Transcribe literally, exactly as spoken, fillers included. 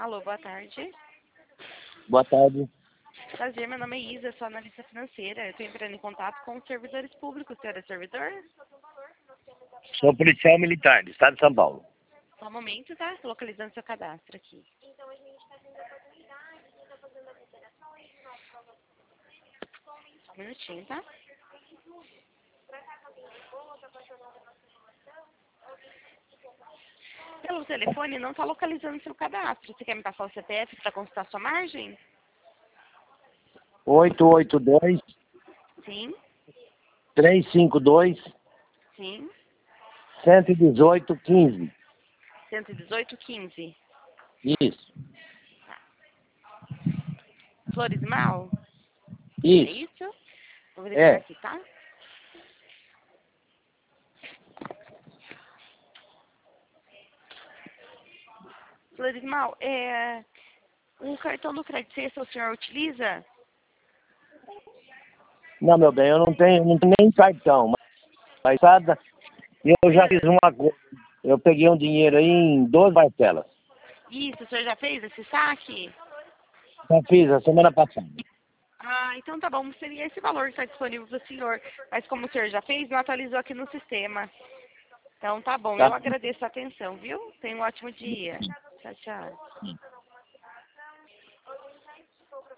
Alô, boa tarde. Boa tarde. Prazer, meu nome é Isa, sou analista financeira. Eu estou entrando em contato com os servidores públicos. O senhor é servidor? Sou policial militar do estado de São Paulo. Só um momento, tá? Estou localizando seu cadastro aqui. Só um minutinho, tá? Pelo telefone não está localizando seu cadastro. Você quer me passar o C P F para consultar sua margem? oito oito dois, Sim, três cinco dois, sim. um um oito, quinze. cento e dezoito, quinze. Isso, Floresmal? É isso. isso? Vou verificar É. aqui, tá? Floresmal, é... o cartão do crédito sexta o senhor utiliza? Não, meu bem, eu não tenho, não tenho nem cartão, mas nada. E eu já fiz uma coisa. Eu peguei um dinheiro aí em doze parcelas. Isso, o senhor já fez esse saque? Já fiz a semana passada. Ah, então tá bom, seria esse valor que está disponível para o senhor. Mas como o senhor já fez, não atualizou aqui no sistema. Então tá bom, Tá? eu agradeço a atenção, viu? Tenha um ótimo dia. Tchau, tchau.